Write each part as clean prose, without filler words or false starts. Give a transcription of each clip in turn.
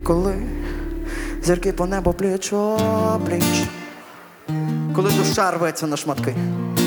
Коли зірки по небу пліч-о-пліч, коли душа рветься на шматки,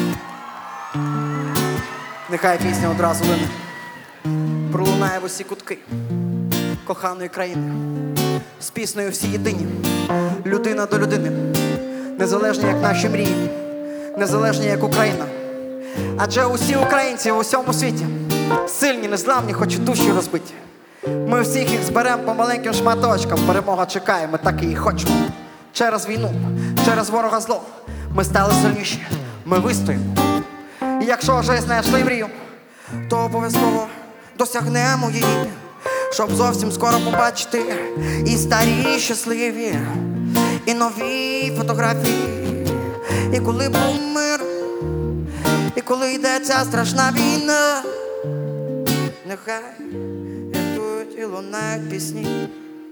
нехай пісня одразу лине, пролунає в усі кутки коханої країни. З піснею всі єдині, людина до людини, незалежні, як наші мрії, незалежні, як Україна. Адже усі українці в усьому світі сильні, незламні, хоч і душі розбиті. Ми всіх їх зберемо по маленьким шматочкам. Перемога чекає, ми так і хочемо. Через війну, через ворога зло ми стали сильніші, ми вистоїмо. І якщо вже знайшли мрію, то обов'язково досягнемо її, щоб зовсім скоро побачити і старі, і щасливі, і нові фотографії. І коли був мир, і коли йде ця страшна війна, нехай рятують і лунають пісні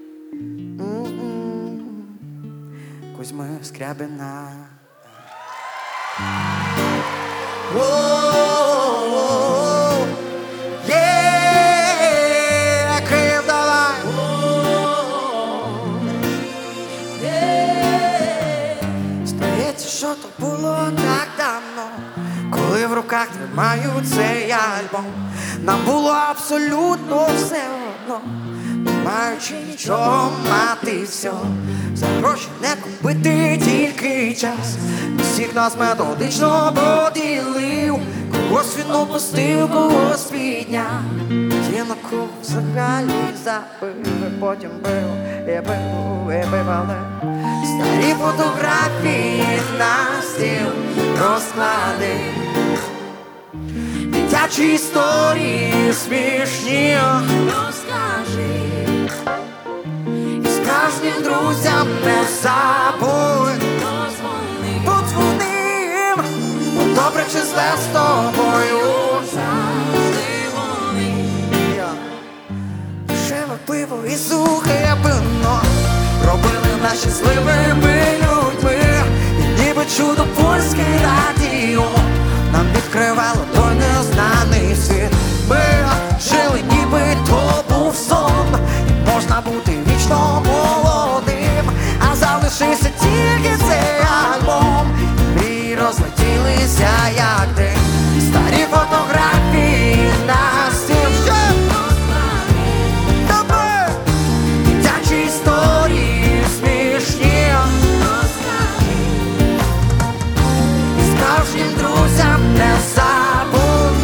Кузьми Скрябіна. Київ, давай! Здається, що то було так давно, коли в руках тримаю цей альбом. Нам було абсолютно все одно, не маючи нічого, мати все. За гроші не купити, тільки час. Всіх нас методично поділив, когось він опустив, когось підняв. Ті, на кого взагалі забив, потім бив, і бив, і бив, але старі фотографії на стіл розклади. Дитячі історії смішні розкажи. І справжнім друзям не забудь подзвоним. Добре чи зле з тобою завжди вони. Дешеве пиво і сухе вино робили нас щасливими людьми. І ніби чудо польське радіо нам відкривало той незнаний світ. Ми жили, ніби то був сон, і можна бути вічно молодим. А залишився тільки цей альбом, і мрії розлетілися, як дим. Старі фотографії на стіл тебе, дитячі історії смішні розкажи. І справжнім друзям не забудь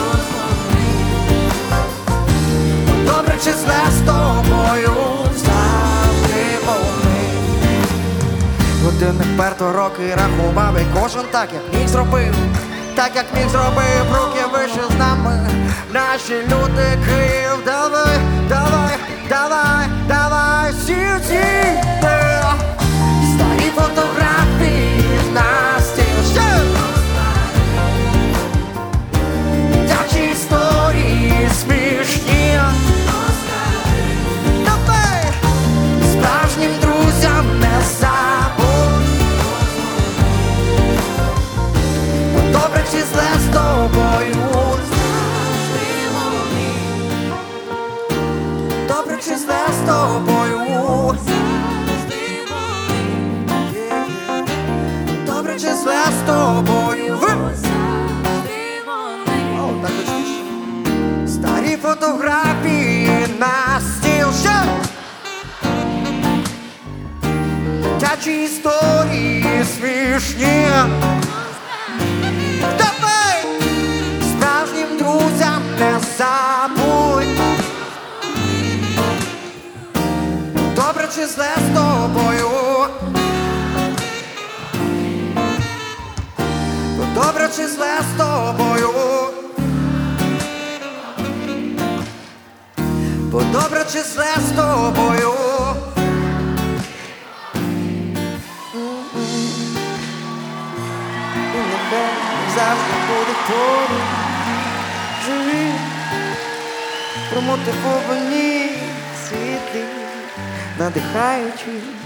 добре чи зле з тобою завжди вони. Годинник перто роки рахував, і кожен так, як міг зробив. Так, як міг зробив, руки вище з нами наші люди. Київ, давай, давай, давай, давай, всі старі фотографії на стіл. Дитячі історії смішні. Давай, справжнім друзям не забудь. Добре чи зле з тобою завжди вони. Добре чи зле з тобою завжди вони. Добре чи зле з тобою завжди вони. О, так точніше. Старі фотографії на стіл. Дитячі історії смішні. Давай, справжнім друзям не забудь. Добре чи зле з тобою. Добре чи зле з тобою. Добре чи зле з тобою. І небе завжди буде поруч. Живі, промотивовані світи, надихаючи